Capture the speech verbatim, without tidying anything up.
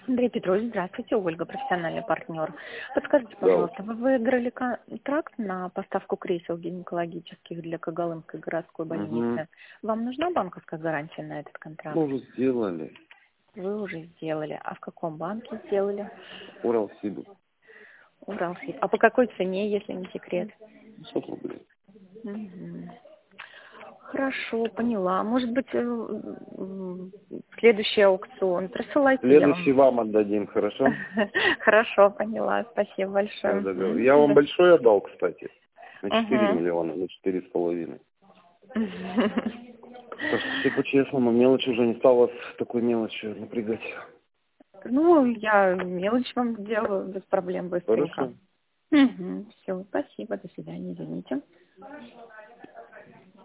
Андрей Петрович, здравствуйте, Ольга, профессиональный партнер. Подскажите, Да. пожалуйста, вы выиграли контракт на поставку кресел гинекологических для Когалымской городской больницы. Угу. Вам нужна банковская гарантия на этот Мы контракт? уже сделали. Вы уже сделали. А в каком банке сделали? Уралсиб. Уралсиб. А по какой цене, если не секрет? пятьсот рублей. Мгм. Хорошо, поняла. Может быть, э, м, следующий аукцион. Присылайте, я Следующий вам... вам отдадим, хорошо? Хорошо, поняла. Спасибо Всё, большое. договор- Мгм. Я вам Да. большой отдал, кстати. На четыре Мгм. миллиона, на четыре с половиной. Так что все по-честному, мелочь уже не стал вас такой мелочью напрягать. Ну, я мелочь вам сделаю без проблем быстренько. Хорошо. Угу. Все, спасибо, до свидания, извините.